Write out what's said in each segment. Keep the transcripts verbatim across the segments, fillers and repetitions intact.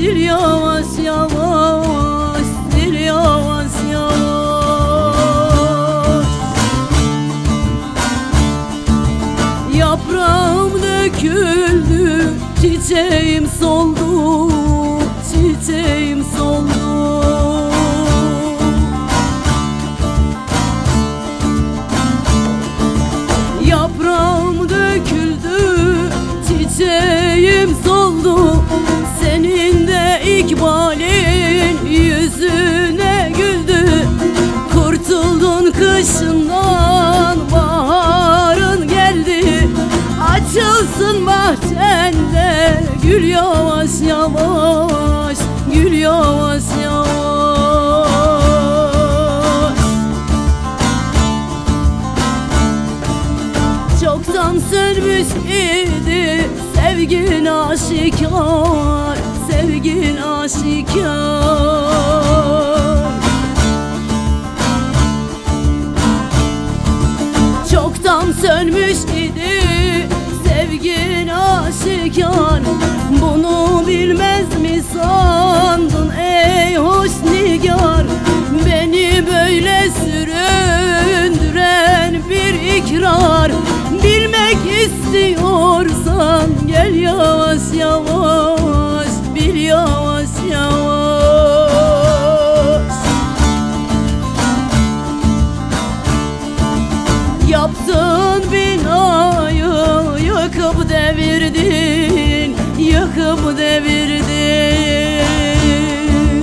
sil yavaş yavaş, sil yavaş yavaş. Yaprağım döküldü, çiçeğim soldu, çiçeğim soldu. Yaprağım döküldü, çiçeğim soldu. Senin de ikbalin yüzüne güldü. Kurtuldun kışından, baharın geldi. Açılsın bahçende gül yavaş yavaş, gül yavaş yavaş. Çoktan sönmüş idi sevgin aşikar, sevgin aşikar. Çoktan sönmüş idi sevgin aşikar. Bunu bilmez mi sandın ey hoş nigar? Beni böyle süründüren bir ikrar. Bilmek istiyorsan gel yavaş yavaş, bil yavaş yavaş. Yaptığın binayı yıkıp devirdin, yıkıp devirdin.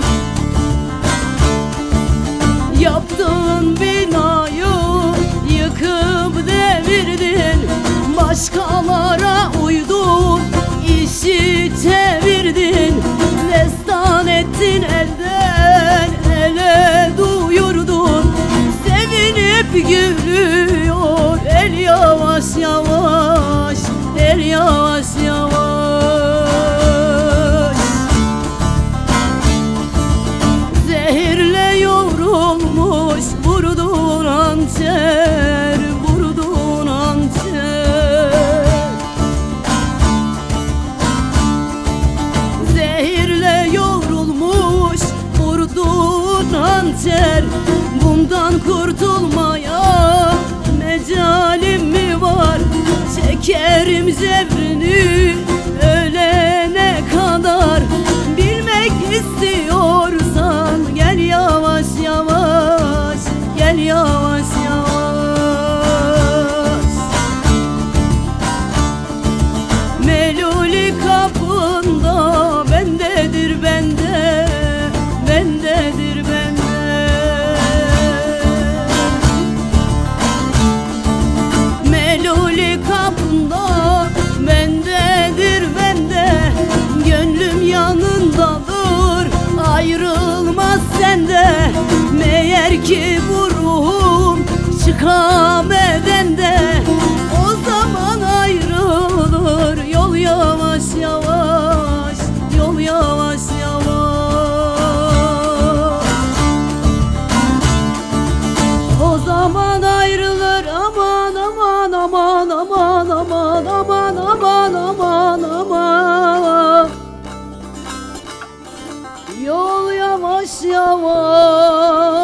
Yaptığın binayı yıkıp devirdin. Başkalara uydun, işi çevirdin. Destan ettin, elden ele duyurdun. Sevinip gülüyor el yavaş yavaş, el yavaş yavaş. Zehirle yoğrulmuş vurdun hançer, vurdun hançer. Zehirle yoğrulmuş vurdun hançer. Bundan kurtulmaya mecalim mi var? Çekerim zevrini ölene kadar. Bilmek istiyorsan gel yavaş yavaş, gel yavaş yavaş. Meluli kapında bendedir bende, bendedir bende. Meluli kapında bendedir bende. Gönlüm yanındadır, ayrılmaz sende. Meğer ki bu ruhum çıkam bedende. O zaman ayrılır yol yavaş yavaş, yol yavaş yavaş. O zaman ayrılır aman aman aman aman aman aman aman aman aman. Yol yavaş yavaş.